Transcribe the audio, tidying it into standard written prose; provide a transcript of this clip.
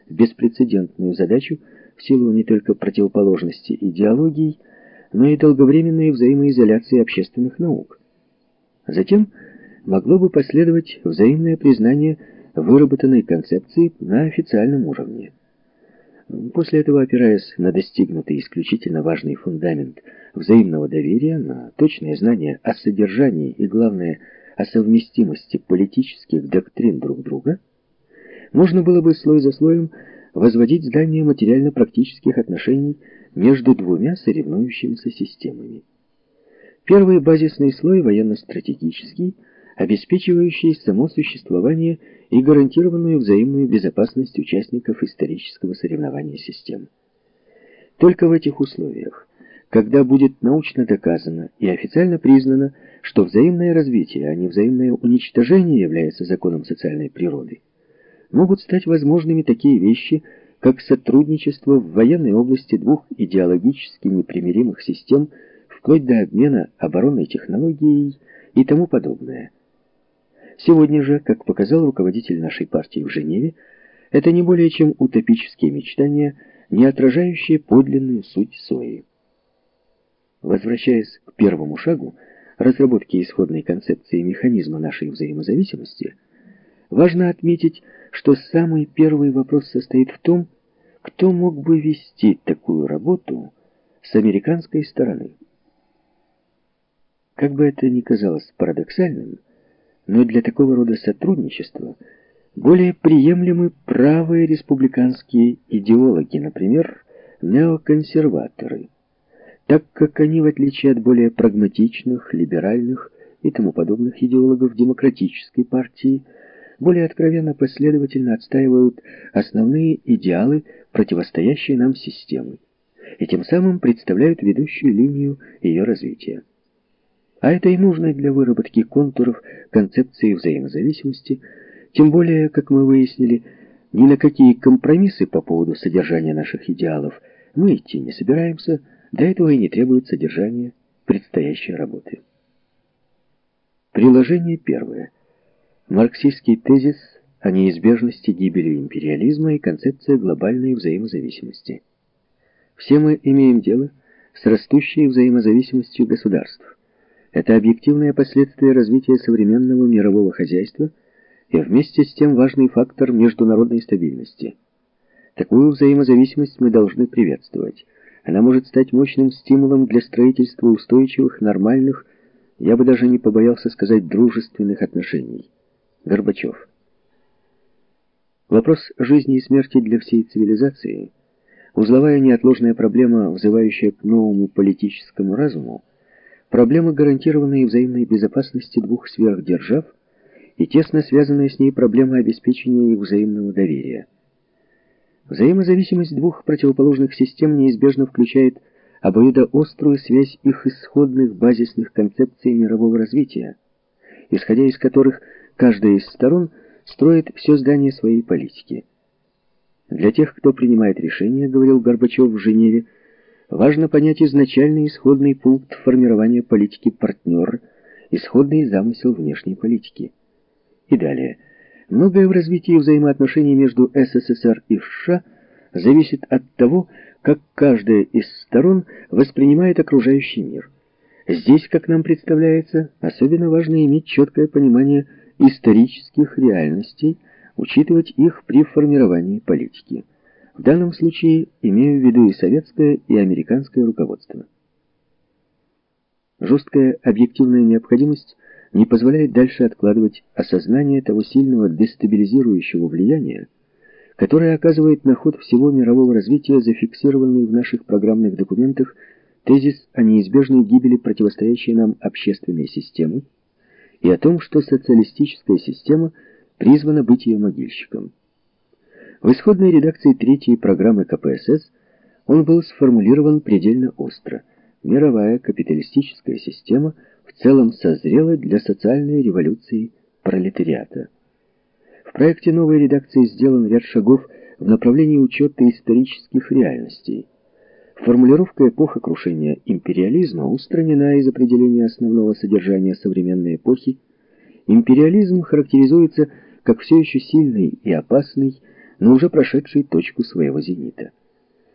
беспрецедентную задачу в силу не только противоположности идеологий, но и долговременной взаимоизоляции общественных наук. Затем могло бы последовать взаимное признание выработанной концепции на официальном уровне. После этого, опираясь на достигнутый исключительно важный фундамент взаимного доверия, на точное знание о содержании и, главное, о совместимости политических доктрин друг друга, можно было бы слой за слоем возводить здание материально-практических отношений между двумя соревнующимися системами. Первый базисный слой, военно-стратегический, обеспечивающий само существование и гарантированную взаимную безопасность участников исторического соревнования систем. Только в этих условиях, когда будет научно доказано и официально признано, что взаимное развитие, а не взаимное уничтожение является законом социальной природы, могут стать возможными такие вещи, как сотрудничество в военной области двух идеологически непримиримых систем, вплоть до обмена оборонной технологией и тому подобное. Сегодня же, как показал руководитель нашей партии в Женеве, это не более чем утопические мечтания, не отражающие подлинную суть СОИ. Возвращаясь к первому шагу, разработке исходной концепции механизма нашей взаимозависимости, важно отметить, что самый первый вопрос состоит в том, кто мог бы вести такую работу с американской стороны. Как бы это ни казалось парадоксальным, но для такого рода сотрудничества более приемлемы правые республиканские идеологи, например, неоконсерваторы, так как они, в отличие от более прагматичных, либеральных и тому подобных идеологов демократической партии, более откровенно последовательно отстаивают основные идеалы противостоящей нам системы и тем самым представляют ведущую линию ее развития. А это и нужно для выработки контуров концепции взаимозависимости, тем более, как мы выяснили, ни на какие компромиссы по поводу содержания наших идеалов мы идти не собираемся, для этого и не требует содержания предстоящей работы. Приложение первое. Марксистский тезис о неизбежности гибели империализма и концепция глобальной взаимозависимости. Все мы имеем дело с растущей взаимозависимостью государств. Это объективное последствие развития современного мирового хозяйства и вместе с тем важный фактор международной стабильности. Такую взаимозависимость мы должны приветствовать. Она может стать мощным стимулом для строительства устойчивых, нормальных, я бы даже не побоялся сказать, дружественных отношений. Горбачев. Вопрос жизни и смерти для всей цивилизации, узловая неотложная проблема, взывающая к новому политическому разуму, проблема гарантированной взаимной безопасности двух сверхдержав и тесно связанная с ней проблема обеспечения их взаимного доверия. Взаимозависимость двух противоположных систем неизбежно включает обоюдоострую связь их исходных базисных концепций мирового развития, исходя из которых каждая из сторон строит все здание своей политики. Для тех, кто принимает решения, говорил Горбачев в Женеве, важно понять изначальный исходный пункт формирования политики партнера, исходный замысел внешней политики. И далее. Многое в развитии взаимоотношений между СССР и США зависит от того, как каждая из сторон воспринимает окружающий мир. Здесь, как нам представляется, особенно важно иметь четкое понимание исторических реальностей, учитывать их при формировании политики. В данном случае имею в виду и советское, и американское руководство. Жесткая объективная необходимость не позволяет дальше откладывать осознание того сильного дестабилизирующего влияния, которое оказывает на ход всего мирового развития зафиксированный в наших программных документах тезис о неизбежной гибели противостоящей нам общественной системы и о том, что социалистическая система призвана быть ее могильщиком. В исходной редакции третьей программы КПСС он был сформулирован предельно остро. Мировая капиталистическая система в целом созрела для социальной революции пролетариата. В проекте новой редакции сделан ряд шагов в направлении учета исторических реальностей. Формулировка «эпоха крушения империализма» устранена из определения основного содержания современной эпохи. Империализм характеризуется как все еще сильный и опасный, но уже прошедший точку своего зенита.